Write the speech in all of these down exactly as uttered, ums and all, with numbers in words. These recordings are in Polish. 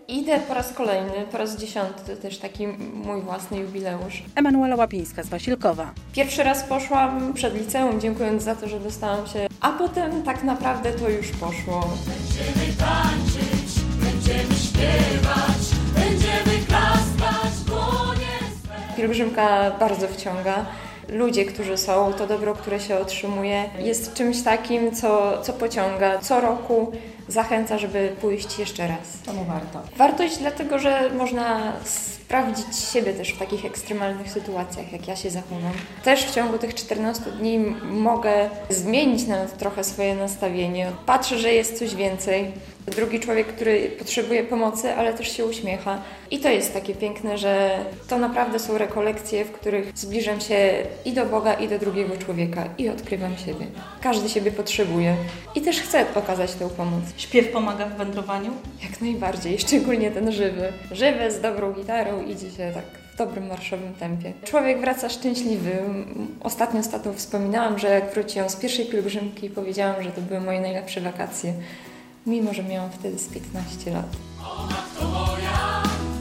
Idę po raz kolejny, po raz dziesiąty, też taki mój własny jubileusz. Emanuela Łapińska z Wasilkowa. Pierwszy raz poszłam przed liceum, dziękując za to, że dostałam się, a potem tak naprawdę to już poszło. Będziemy tańczyć, będziemy śpiewać, będziemy klaskać w dłonie swe. Pielgrzymka bardzo wciąga. Ludzie, którzy są, to dobro, które się otrzymuje, jest czymś takim, co, co pociąga. Co roku zachęca, żeby pójść jeszcze raz. Czemu warto? Wartość dlatego, że można sprawdzić siebie też w takich ekstremalnych sytuacjach, jak ja się zachowam. Też w ciągu tych czternastu dni mogę zmienić nawet trochę swoje nastawienie. Patrzę, że jest coś więcej. Drugi człowiek, który potrzebuje pomocy, ale też się uśmiecha. I to jest takie piękne, że to naprawdę są rekolekcje, w których zbliżam się i do Boga, i do drugiego człowieka i odkrywam siebie. Każdy siebie potrzebuje i też chce okazać tę pomoc. Śpiew pomaga w wędrowaniu? Jak najbardziej, szczególnie ten żywy. Żywy z dobrą gitarą idzie się tak w dobrym marszowym tempie. Człowiek wraca szczęśliwy. Ostatnio z tatą wspominałam, że jak wróciłam z pierwszej pielgrzymki, powiedziałam, że to były moje najlepsze wakacje. Mimo że miałam wtedy z piętnaście lat. O matko moja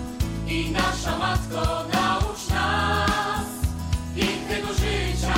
i nasza matko, naucz nas pięknego życia.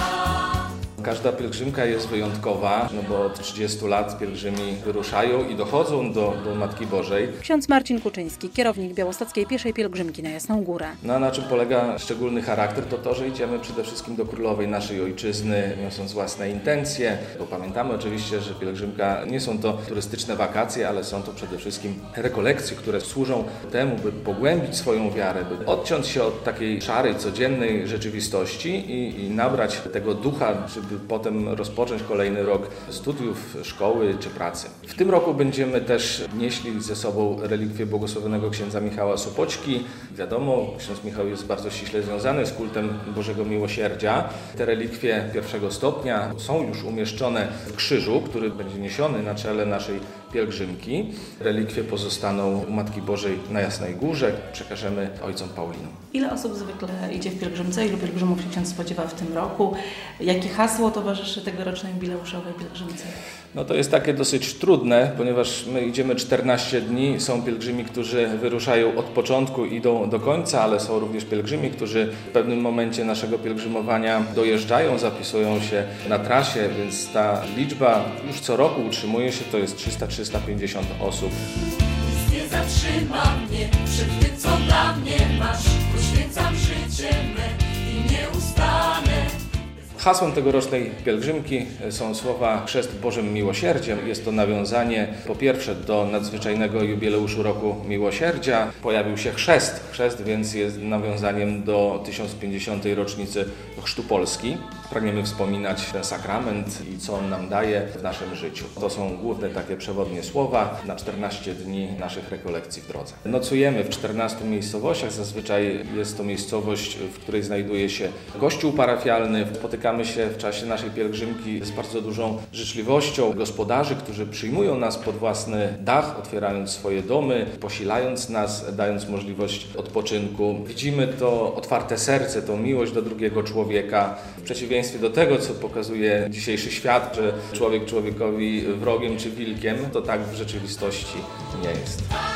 Każda pielgrzymka jest wyjątkowa, no bo od trzydziestu lat pielgrzymi wyruszają i dochodzą do, do Matki Bożej. Ksiądz Marcin Kuczyński, kierownik białostockiej pieszej pielgrzymki na Jasną Górę. No a na czym polega szczególny charakter? To to, że idziemy przede wszystkim do Królowej naszej Ojczyzny, niosąc własne intencje, bo pamiętamy oczywiście, że pielgrzymka nie są to turystyczne wakacje, ale są to przede wszystkim rekolekcje, które służą temu, by pogłębić swoją wiarę, by odciąć się od takiej szarej, codziennej rzeczywistości i, i nabrać tego ducha, żeby potem rozpocząć kolejny rok studiów, szkoły czy pracy. W tym roku będziemy też nieśli ze sobą relikwie błogosławionego księdza Michała Sopoćki. Wiadomo, ksiądz Michał jest bardzo ściśle związany z kultem Bożego Miłosierdzia. Te relikwie pierwszego stopnia są już umieszczone w krzyżu, który będzie niesiony na czele naszej pielgrzymki. Relikwie pozostaną u Matki Bożej na Jasnej Górze. Przekażemy ojcom Paulinom. Ile osób zwykle idzie w pielgrzymce? Ilu pielgrzymów się ksiądz spodziewa w tym roku? Jakie hasło towarzyszy tegorocznej jubileuszowej pielgrzymce? No to jest takie dosyć trudne, ponieważ my idziemy czternaście dni. Są pielgrzymi, którzy wyruszają od początku i idą do końca, ale są również pielgrzymi, którzy w pewnym momencie naszego pielgrzymowania dojeżdżają, zapisują się na trasie, więc ta liczba już co roku utrzymuje się, to jest trzysta do trzystu pięćdziesięciu osób. Nic nie zatrzyma mnie przed tym, co dla mnie masz. Poświęcam życie me i nie ustanę. Hasłem tegorocznej pielgrzymki są słowa Chrzest Bożym Miłosierdziem. Jest to nawiązanie po pierwsze do nadzwyczajnego jubileuszu Roku Miłosierdzia. Pojawił się chrzest. Chrzest więc jest nawiązaniem do tysiąc pięćdziesiątej rocznicy Chrztu Polski. Pragniemy wspominać ten sakrament i co on nam daje w naszym życiu. To są główne takie przewodnie słowa na czternaście dni naszych rekolekcji w drodze. Nocujemy w czternastu miejscowościach. Zazwyczaj jest to miejscowość, w której znajduje się kościół parafialny. Spotykamy się w czasie naszej pielgrzymki z bardzo dużą życzliwością gospodarzy, którzy przyjmują nas pod własny dach, otwierając swoje domy, posilając nas, dając możliwość odpoczynku. Widzimy to otwarte serce, tą miłość do drugiego człowieka. W przeciwieństwie do tego, co pokazuje dzisiejszy świat, że człowiek człowiekowi wrogiem czy wilkiem, to tak w rzeczywistości nie jest.